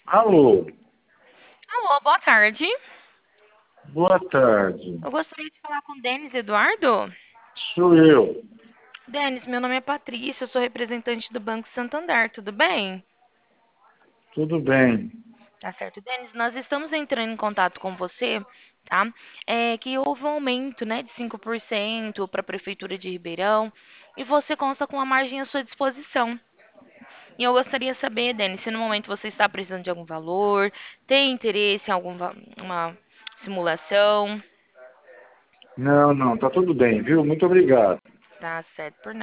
Alô, Alô, boa tarde. boa tarde. Eu gostaria de falar com o Denis Eduardo. Sou eu. Denis, meu nome é Patrícia, eu sou representante do Banco Santander, tudo bem? Tudo bem? Tá certo. Denis, nós estamos entrando em contato com você, tá? Que houve um aumento, né, de 5% para a Prefeitura de Ribeirão e você consta com a margem à sua disposição. E eu gostaria de saber, Denis, se no momento você está precisando de algum valor, tem interesse em uma simulação, Não, não, tá tudo bem, viu? Muito obrigado. tá certo? Por